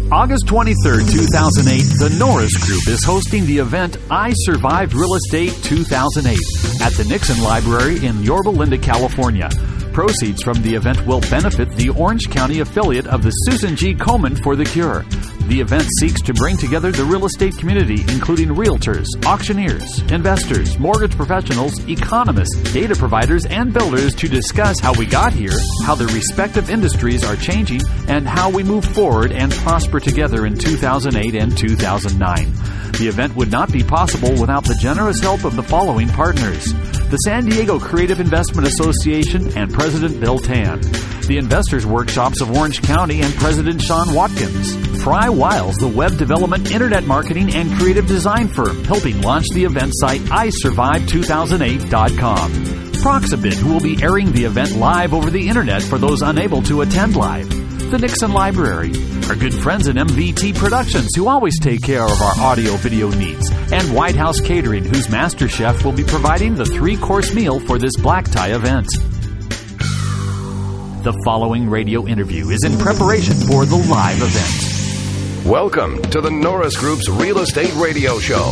August 23rd, 2008, the Norris Group is hosting the event I Survived Real Estate 2008 at the Nixon Library in Yorba Linda, California. Proceeds from the event will benefit the Orange County affiliate of the Susan G. Komen for the Cure. The event seeks to bring together the real estate community, including realtors, auctioneers, investors, mortgage professionals, economists, data providers, and builders to discuss how we got here, how the respective industries are changing, and how we move forward and prosper together in 2008 and 2009. The event would not be possible without the generous help of the following partners: the San Diego Creative Investment Association and President Bill Tan, the Investors Workshops of Orange County and President Sean Watkins, Fry Wiles, the web development, internet marketing, and creative design firm, helping launch the event site iSurvive2008.com. Proxibid, who will be airing the event live over the internet for those unable to attend live. The Nixon Library, our good friends at MVT Productions, who always take care of our audio-video needs, and White House Catering, whose master chef will be providing the 3-course meal for this black tie event. The following radio interview is in preparation for the live event. Welcome to the Norris Group's Real Estate Radio Show.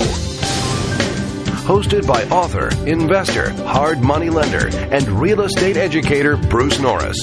Hosted by author, investor, hard money lender, and real estate educator Bruce Norris.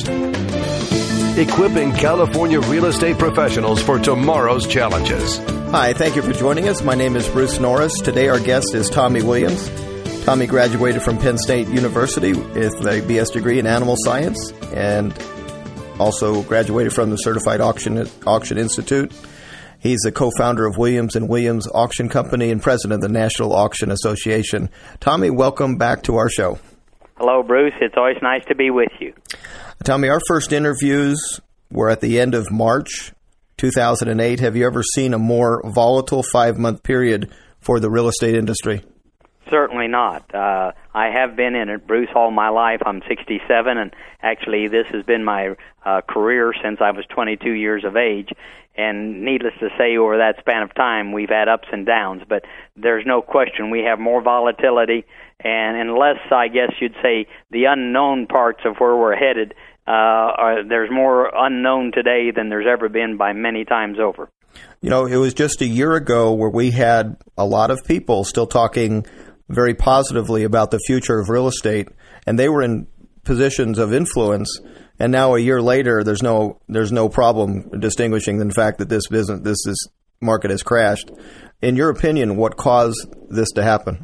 Equipping California real estate professionals for tomorrow's challenges. Hi, thank you for joining us. My name is Bruce Norris. Today our guest is Tommy Williams. Tommy graduated from Penn State University with a BS degree in animal science and also graduated from the Certified Auction Institute. He's the co-founder of Williams & Williams Auction Company and president of the National Auction Association. Tommy, welcome back to our show. Hello, Bruce. It's always nice to be with you. Tommy, our first interviews were at the end of March 2008. Have you ever seen a more volatile 5-month period for the real estate industry? Certainly not. I have been in it, Bruce, all my life. I'm 67, and actually this has been my career since I was 22 years of age. And needless to say, over that span of time, we've had ups and downs. But there's no question we have more volatility, and unless, I guess you'd say, the unknown parts of where we're headed, there's more unknown today than there's ever been by many times over. You know, it was just a year ago where we had a lot of people still talking very positively about the future of real estate, and they were in positions of influence. And now a year later, there's no problem distinguishing the fact that this market has crashed. In your opinion, what caused this to happen?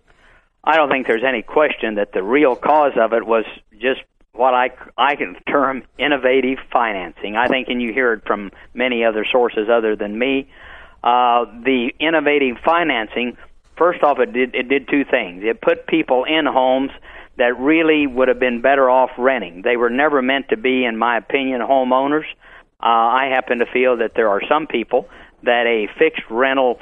I don't think there's any question that the real cause of it was just what I can term innovative financing. I think, and you hear it from many other sources other than me, the innovative financing. First off, it did two things. It put people in homes that really would have been better off renting. They were never meant to be, in my opinion, homeowners. I happen to feel that there are some people that a fixed rental,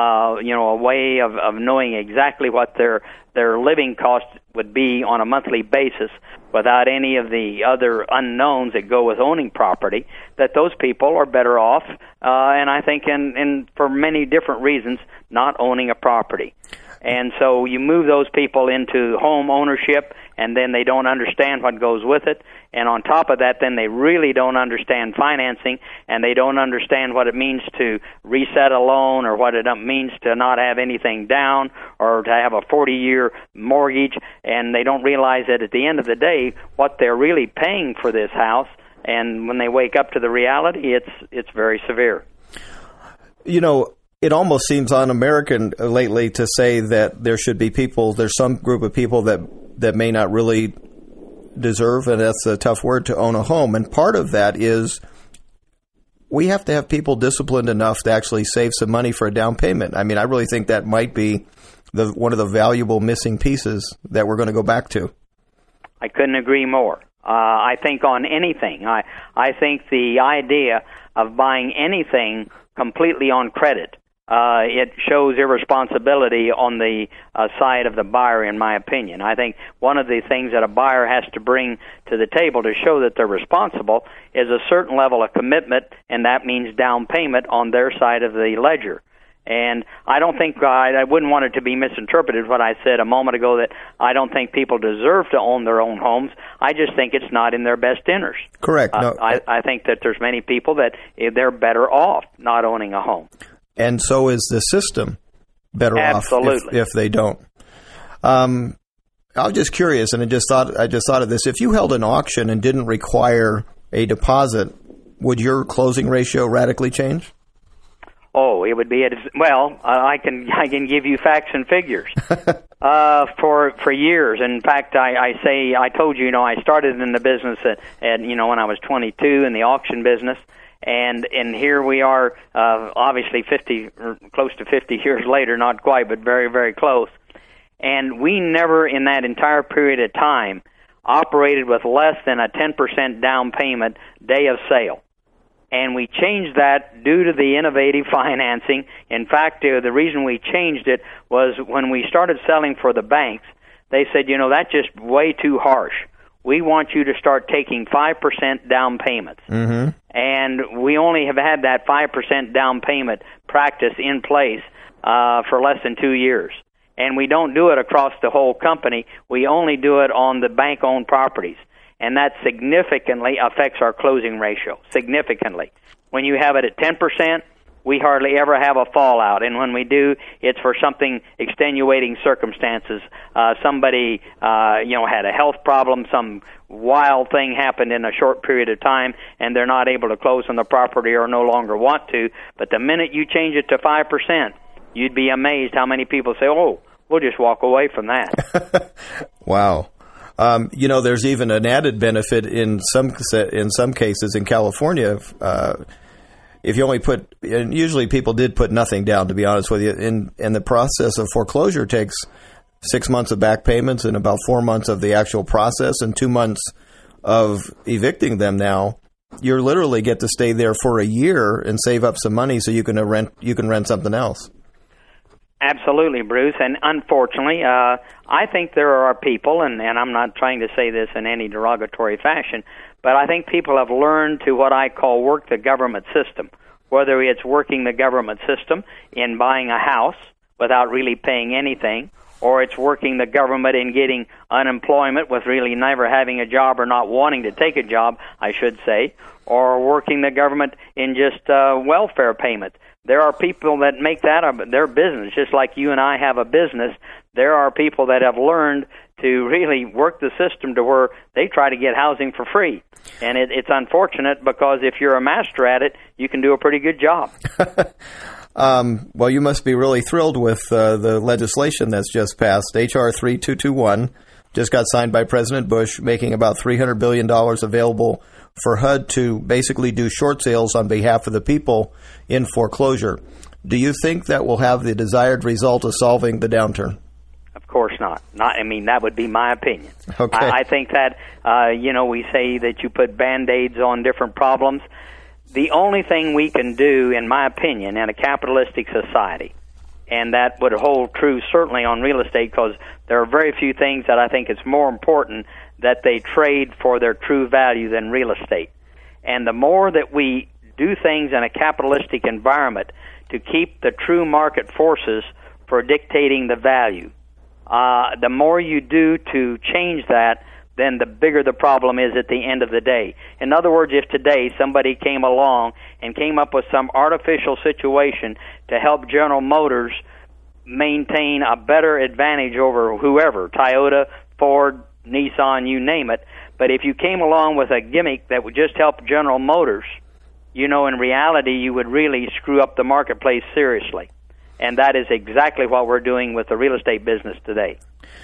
a way of knowing exactly what their living costs would be on a monthly basis without any of the other unknowns that go with owning property, that those people are better off, and I think in for many different reasons, not owning a property. And so you move those people into home ownership, and then they don't understand what goes with it. And on top of that, then they really don't understand financing, and they don't understand what it means to reset a loan, or what it means to not have anything down, or to have a 40-year mortgage. And they don't realize that at the end of the day, what they're really paying for this house, and when they wake up to the reality, it's very severe. You know, it almost seems un-American lately to say that there's some group of people that may not really deserve, and that's a tough word, to own a home. And part of that is we have to have people disciplined enough to actually save some money for a down payment. I mean, I really think that might be one of the valuable missing pieces that we're going to go back to. I couldn't agree more. I think on anything, I think the idea of buying anything completely on credit, it shows irresponsibility on the side of the buyer, in my opinion. I think one of the things that a buyer has to bring to the table to show that they're responsible is a certain level of commitment, and that means down payment on their side of the ledger. And I don't think, I wouldn't want it to be misinterpreted what I said a moment ago, that I don't think people deserve to own their own homes. I just think it's not in their best interest. Correct. No. I think that there's many people that they're better off not owning a home. And so is the system better Absolutely. off if they don't. I was just curious, and I just thought of this. If you held an auction and didn't require a deposit, would your closing ratio radically change? Oh, it would be I can give you facts and figures. For years. In fact, I told you, I started in the business at when I was 22 in the auction business, and here we are, obviously 50 or close to 50 years later, not quite, but very, very close. And we never in that entire period of time operated with less than a 10% down payment day of sale. And we changed that due to the innovative financing. In fact, the reason we changed it was when we started selling for the banks, they said, that's just way too harsh. We want you to start taking 5% down payments. Mm-hmm. And we only have had that 5% down payment practice in place for less than 2 years. And we don't do it across the whole company. We only do it on the bank-owned properties. And that significantly affects our closing ratio, significantly. When you have it at 10%, we hardly ever have a fallout. And when we do, it's for something extenuating circumstances. Somebody, had a health problem, some wild thing happened in a short period of time, and they're not able to close on the property or no longer want to. But the minute you change it to 5%, you'd be amazed how many people say, oh, we'll just walk away from that. Wow. There's even an added benefit in some cases in California. If you only put, and usually people did put nothing down, to be honest with you, and the process of foreclosure takes 6 months of back payments and about 4 months of the actual process and 2 months of evicting them. Now you literally get to stay there for a year and save up some money so you can rent something else. Absolutely, Bruce. And unfortunately, I think there are people, and I'm not trying to say this in any derogatory fashion, but I think people have learned to what I call work the government system, whether it's working the government system in buying a house without really paying anything, or it's working the government in getting unemployment with really never having a job or not wanting to take a job, I should say, or working the government in just welfare payments. There are people that make that their business, just like you and I have a business. There are people that have learned to really work the system to where they try to get housing for free. And it's unfortunate because if you're a master at it, you can do a pretty good job. Well, you must be really thrilled with the legislation that's just passed. H.R. 3221 just got signed by President Bush, making about $300 billion available for HUD to basically do short sales on behalf of the people in foreclosure. Do you think that will have the desired result of solving the downturn? Of course not. That would be my opinion. Okay. I think that, we say that you put Band-Aids on different problems. The only thing we can do, in my opinion, in a capitalistic society, and that would hold true certainly on real estate because there are very few things that I think it's more important that they trade for their true value than real estate. And the more that we do things in a capitalistic environment to keep the true market forces for dictating the value, the more you do to change that, then the bigger the problem is at the end of the day. In other words, if today somebody came along and came up with some artificial situation to help General Motors maintain a better advantage over whoever, Toyota, Ford, Nissan, you name it, but if you came along with a gimmick that would just help General Motors, in reality you would really screw up the marketplace seriously. And that is exactly what we're doing with the real estate business today.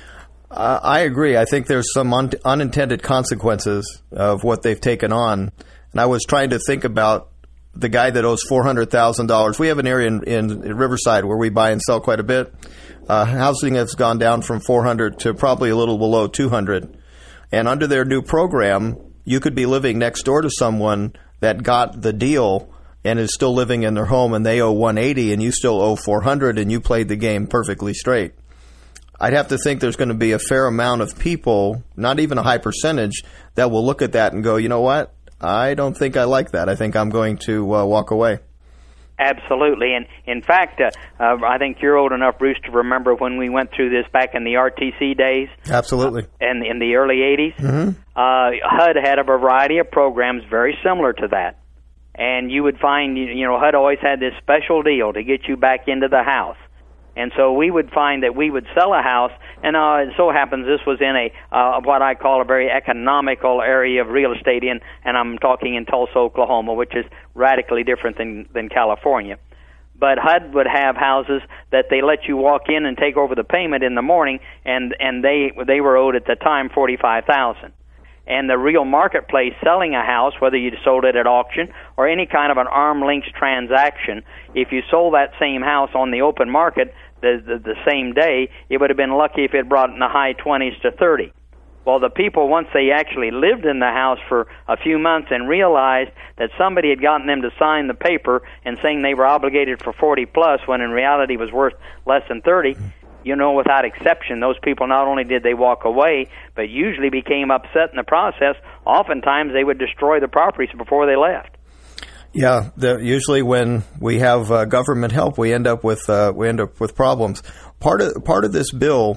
I agree. I think there's some unintended consequences of what they've taken on. And I was trying to think about the guy that owes $400,000. We have an area in Riverside where we buy and sell quite a bit. Housing has gone down from 400 to probably a little below 200. And under their new program, you could be living next door to someone that got the deal and is still living in their home, and they owe 180 and you still owe 400, and you played the game perfectly straight. I'd have to think there's going to be a fair amount of people, not even a high percentage, that will look at that and go, you know what? I don't think I like that. I think I'm going to walk away. Absolutely. And in fact, I think you're old enough, Bruce, to remember when we went through this back in the RTC days. Absolutely. And in the early 80s. Mm-hmm. HUD had a variety of programs very similar to that. And you would find, HUD always had this special deal to get you back into the house. And so we would find that we would sell a house, and it so happens this was in what I call a very economical area of real estate, and I'm talking in Tulsa, Oklahoma, which is radically different than California. But HUD would have houses that they let you walk in and take over the payment in the morning, and they were owed at the time $45,000. And the real marketplace selling a house, whether you sold it at auction or any kind of an arm-length transaction, if you sold that same house on the open market the same day, it would have been lucky if it brought in the high 20s to 30. Well, the people, once they actually lived in the house for a few months and realized that somebody had gotten them to sign the paper and saying they were obligated for 40 plus when in reality was worth less than 30, without exception, those people not only did they walk away, but usually became upset in the process. Oftentimes they would destroy the properties before they left. Yeah, usually when we have government help, we end up with problems. Part of this bill,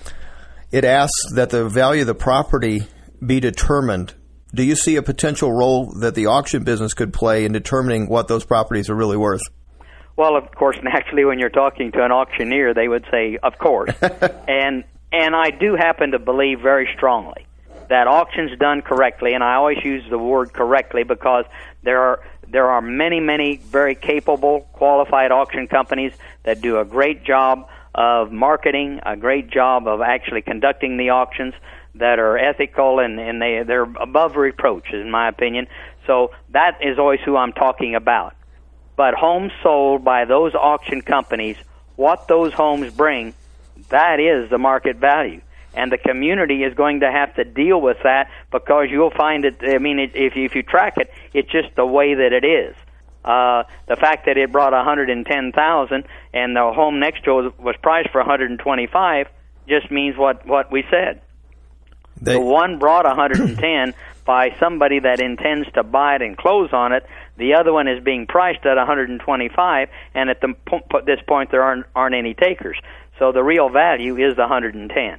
it asks that the value of the property be determined. Do you see a potential role that the auction business could play in determining what those properties are really worth? Well, of course, naturally, when you're talking to an auctioneer, they would say, "Of course." and I do happen to believe very strongly that auctions done correctly, and I always use the word correctly because there are many, many very capable, qualified auction companies that do a great job of marketing, a great job of actually conducting the auctions, that are ethical, and they're above reproach, in my opinion. So that is always who I'm talking about. But homes sold by those auction companies, what those homes bring, that is the market value. And the community is going to have to deal with that because you'll find it, if you track it, it's just the way that it is. The fact that it brought $110,000 and the home next to it was priced for $125 just means what we said. The one brought $110 by somebody that intends to buy it and close on it. The other one is being priced at $125, and at this point there aren't any takers. So the real value is the $110.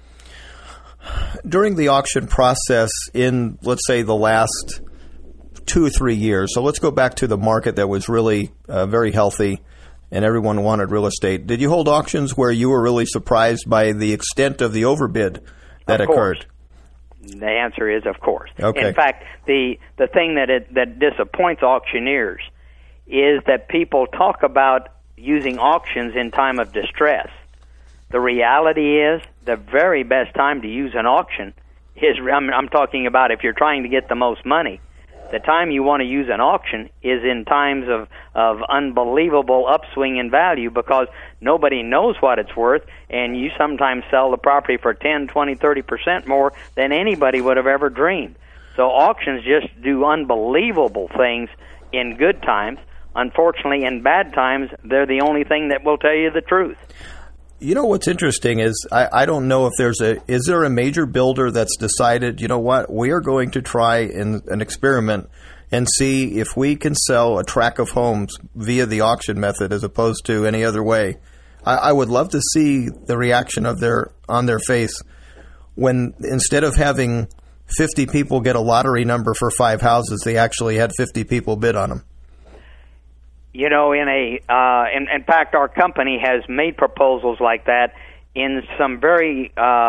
During the auction process in, let's say, the last 2 or 3 years, so let's go back to the market that was really very healthy and everyone wanted real estate. Did you hold auctions where you were really surprised by the extent of the overbid that occurred? The answer is, of course. Okay. In fact, the thing that disappoints auctioneers is that people talk about using auctions in time of distress. The reality is the very best time to use an auction is, I'm talking about if you're trying to get the most money, the time you want to use an auction is in times of unbelievable upswing in value because nobody knows what it's worth, and you sometimes sell the property for 10, 20, 30% more than anybody would have ever dreamed. So auctions just do unbelievable things in good times. Unfortunately, in bad times, they're the only thing that will tell you the truth. You know what's interesting is I don't know if is there a major builder that's decided, you know what, we are going to try an experiment and see if we can sell a tract of homes via the auction method as opposed to any other way. I would love to see the reaction on their face when instead of having 50 people get a lottery number for 5 houses, they actually had 50 people bid on them. You know, in fact, our company has made proposals like that in some very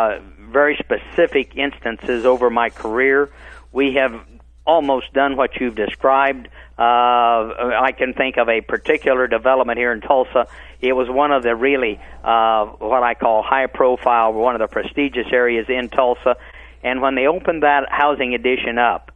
specific instances over my career. We have almost done what you've described. I can think of a particular development here in Tulsa. It was one of the really what I call high-profile, one of the prestigious areas in Tulsa. And when they opened that housing addition up,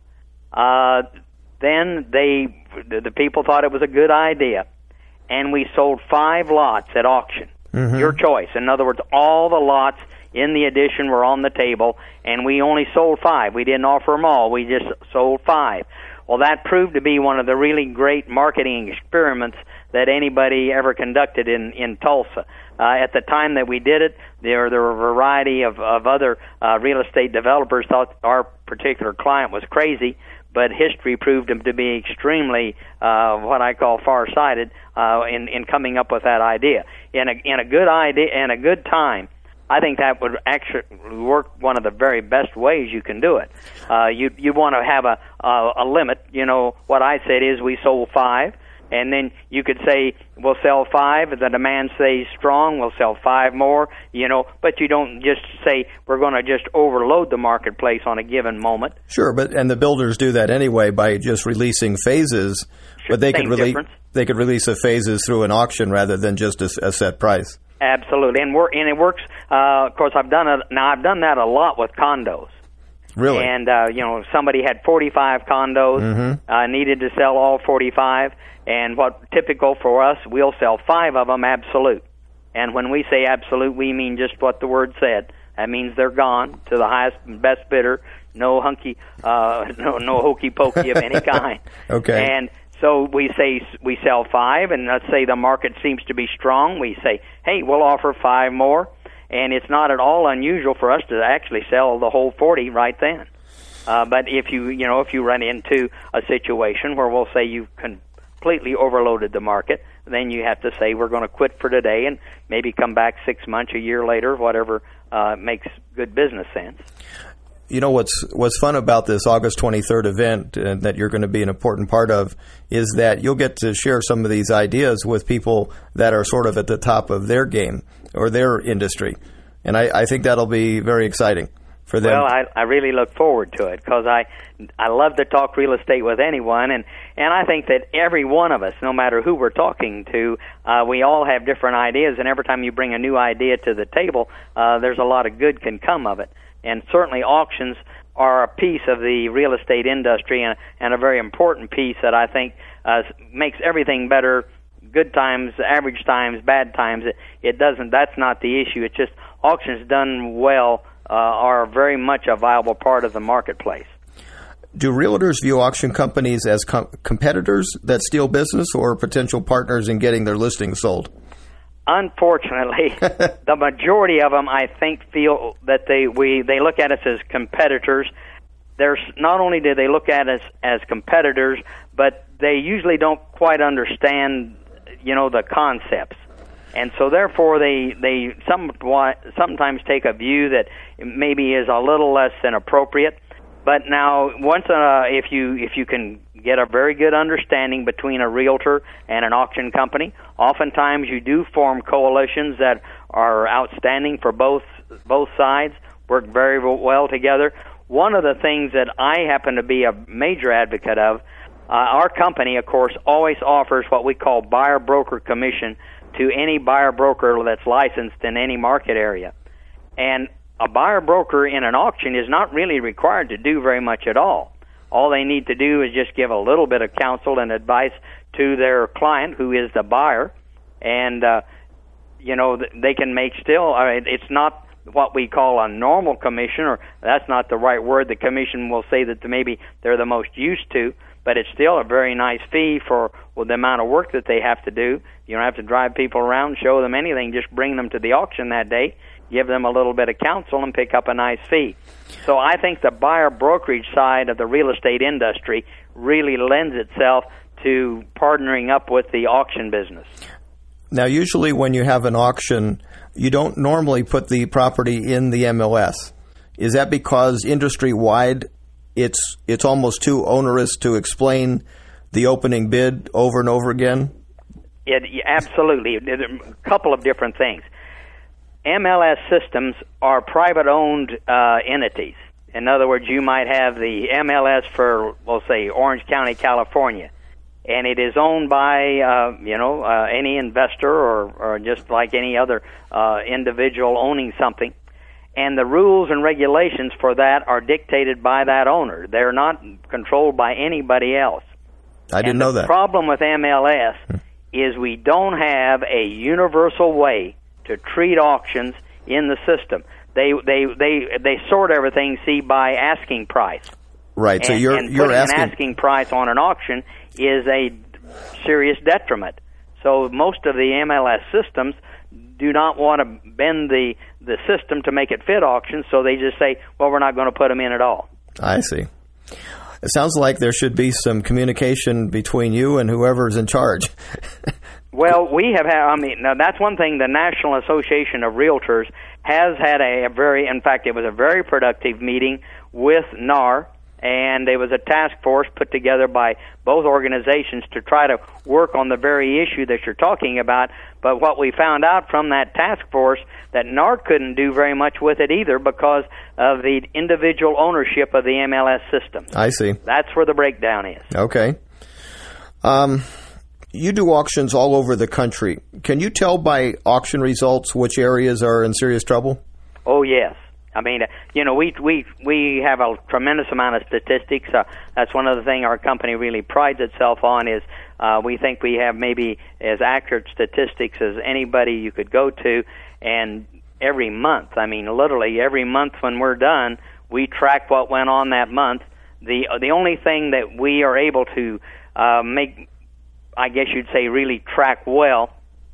then the people thought it was a good idea, and we sold 5 lots at auction. Mm-hmm. Your choice. In other words, all the lots in the addition were on the table, and we only sold 5. We didn't offer them all. We just sold 5. Well, that proved to be one of the really great marketing experiments that anybody ever conducted in Tulsa. At the time that we did it, there were a variety of other real estate developers thought our particular client was crazy, but history proved him to be extremely what I call far-sighted in coming up with that idea. In a good idea and a good time, I think that would actually work one of the very best ways you can do it. You want to have a limit. You know, what I said is we sold 5, and then you could say we'll sell 5. If the demand stays strong, we'll sell 5 more. You know, but you don't just say we're going to just overload the marketplace on a given moment. Sure, and the builders do that anyway by just releasing phases. Sure, but they could release the phases through an auction rather than just a set price. Absolutely, and it works. Of course, I've done that a lot with condos. Really? And somebody had 45 condos, needed to sell all 45, and what typical for us, we'll sell 5 of them absolute. And when we say absolute, we mean just what the word said. That means they're gone to the highest and best bidder. No hokey pokey of any kind. Okay. And so we say we sell 5, and let's say the market seems to be strong. We say, hey, we'll offer 5 more, and it's not at all unusual for us to actually sell the whole 40 right then. But if you run into a situation where we'll say you've completely overloaded the market, then you have to say we're going to quit for today and maybe come back 6 months, a year later, whatever makes good business sense. You know, what's fun about this August 23rd event that you're going to be an important part of is that you'll get to share some of these ideas with people that are sort of at the top of their game or their industry. And I think that'll be very exciting for them. Well, I really look forward to it because I love to talk real estate with anyone, and I think that every one of us, no matter who we're talking to, we all have different ideas, and every time you bring a new idea to the table, there's a lot of good can come of it. And certainly auctions are a piece of the real estate industry and a very important piece that I think makes everything better. Good times, average times, bad times. That's not the issue. It's just auctions done well are very much a viable part of the marketplace. Do realtors view auction companies as competitors that steal business or potential partners in getting their listings sold? Unfortunately, the majority of them, I think, feel that they look at us as competitors. Not only do they look at us as competitors, but they usually don't quite understand, the concepts, and so therefore they sometimes take a view that maybe is a little less than appropriate. But now, once if you can get a very good understanding between a realtor and an auction company, oftentimes you do form coalitions that are outstanding for both sides, work very well together. One of the things that I happen to be a major advocate of, our company, of course, always offers what we call buyer-broker commission to any buyer-broker that's licensed in any market area. And a buyer-broker in an auction is not really required to do very much at all. All they need to do is just give a little bit of counsel and advice to their client, who is the buyer, and they can make still. It's not what we call a normal commission, or that's not the right word. The commission will say that maybe they're the most used to, but it's still a very nice fee for the amount of work that they have to do. You don't have to drive people around, show them anything, just bring them to the auction that day, give them a little bit of counsel, and pick up a nice fee. So I think the buyer brokerage side of the real estate industry really lends itself to partnering up with the auction business. Now, usually when you have an auction, you don't normally put the property in the MLS. Is that because industry-wide it's almost too onerous to explain the opening bid over and over again? Absolutely. A couple of different things. MLS systems are private-owned entities. In other words, you might have the MLS for, we'll say, Orange County, California, and it is owned by, any investor or just like any other individual owning something. And the rules and regulations for that are dictated by that owner. They're not controlled by anybody else. I didn't know that. The problem with MLS is we don't have a universal way to treat auctions in the system. They sort everything, by asking price. Right. So you're asking an asking price on an auction is a serious detriment. So most of the MLS systems do not want to bend the system to make it fit auctions, so they just say, well, we're not going to put them in at all. I see. it sounds like there should be some communication between you and whoever's in charge. Well, we have had, now that's one thing. The National Association of Realtors has had in fact, it was a very productive meeting with NAR, and there was a task force put together by both organizations to try to work on the very issue that you're talking about. But what we found out from that task force, that NAR couldn't do very much with it either because of the individual ownership of the MLS system. I see. That's where the breakdown is. Okay. You do auctions all over the country. Can you tell by auction results which areas are in serious trouble? Oh, yes. I mean, we have a tremendous amount of statistics. That's one of the things our company really prides itself on is we think we have maybe as accurate statistics as anybody you could go to. And every month, literally every month when we're done, we track what went on that month. The only thing that we are able to make, I guess you'd say, really track well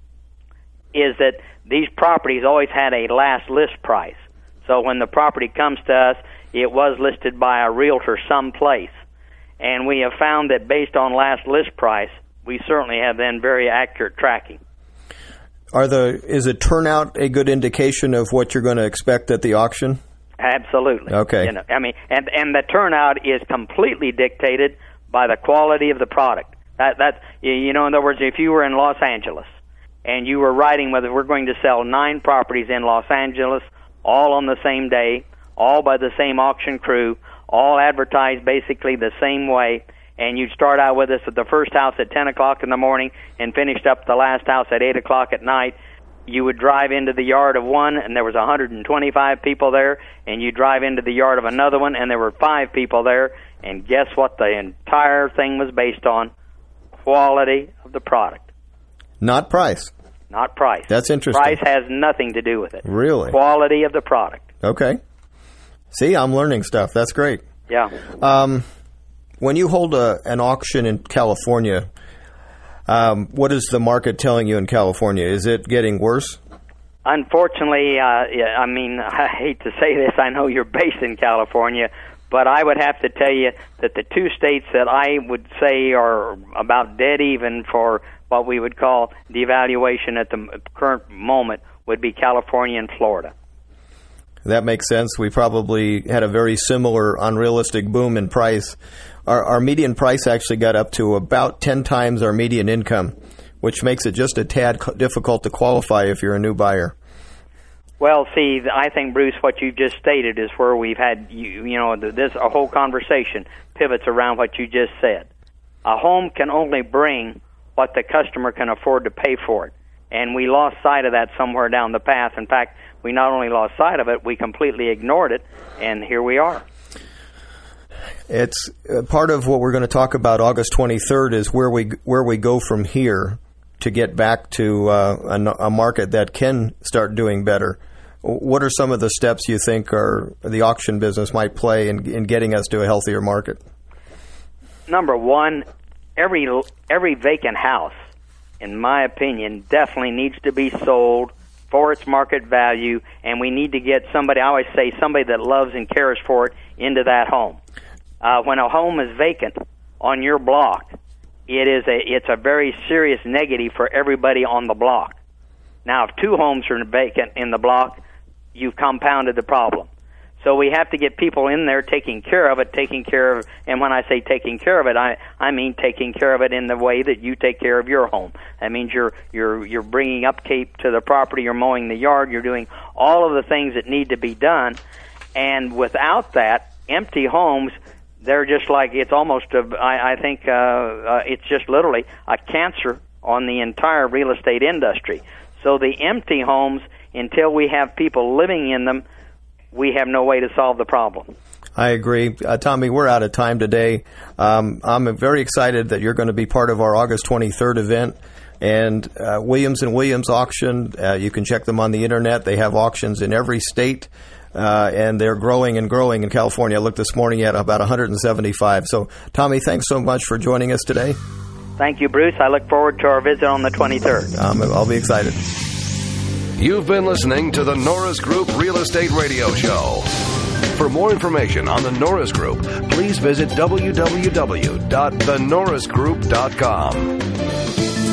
is that these properties always had a last list price. So when the property comes to us, it was listed by a realtor someplace. And we have found that based on last list price, we certainly have then very accurate tracking. Is it turnout a good indication of what you're going to expect at the auction? Absolutely. Okay. And the turnout is completely dictated by the quality of the product. In other words, if you were in Los Angeles and you were writing whether we're going to sell 9 properties in Los Angeles, all on the same day, all by the same auction crew, all advertised basically the same way, and you'd start out with us at the first house at 10 o'clock in the morning and finished up the last house at 8 o'clock at night, you would drive into the yard of one and there was 125 people there, and you drive into the yard of another one and there were 5 people there, and guess what the entire thing was based on? Quality of the product. Not price. Not price. That's interesting. Price has nothing to do with it. Really? Quality of the product. Okay. See, I'm learning stuff. That's great. Yeah. When you hold an auction in California, what is the market telling you in California? Is it getting worse? Unfortunately, I hate to say this. I know you're based in California, but I would have to tell you that the 2 states that I would say are about dead even for what we would call devaluation at the current moment would be California and Florida. That makes sense. We probably had a very similar unrealistic boom in price. Our median price actually got up to about 10 times our median income, which makes it just a tad difficult to qualify if you're a new buyer. Well, see, I think, Bruce, what you just stated is where we've had, a whole conversation pivots around what you just said. A home can only bring what the customer can afford to pay for it. And we lost sight of that somewhere down the path. In fact, we not only lost sight of it, we completely ignored it, and here we are. It's part of what we're going to talk about August 23rd is where we go from here to get back to a market that can start doing better. What are some of the steps you think the auction business might play in getting us to a healthier market? Number one, every vacant house, in my opinion, definitely needs to be sold for its market value, and we need to get somebody, I always say, somebody that loves and cares for it into that home. When a home is vacant on your block, it's a very serious negative for everybody on the block. Now, if 2 homes are vacant in the block, you've compounded the problem. So we have to get people in there taking care of it, and when I say taking care of it, I mean taking care of it in the way that you take care of your home. That means you're bringing upkeep to the property, you're mowing the yard, you're doing all of the things that need to be done. And without that, empty homes, they're just like, it's almost, I think it's just literally a cancer on the entire real estate industry. So the empty homes, until we have people living in them, we have no way to solve the problem. I agree. Tommy, we're out of time today. I'm very excited that you're going to be part of our August 23rd event. And Williams & Williams Auction, you can check them on the Internet. They have auctions in every state, and they're growing and growing in California. I looked this morning at about 175. So, Tommy, thanks so much for joining us today. Thank you, Bruce. I look forward to our visit on the 23rd. I'll be excited. You've been listening to the Norris Group Real Estate Radio Show. For more information on the Norris Group, please visit www.thenorrisgroup.com.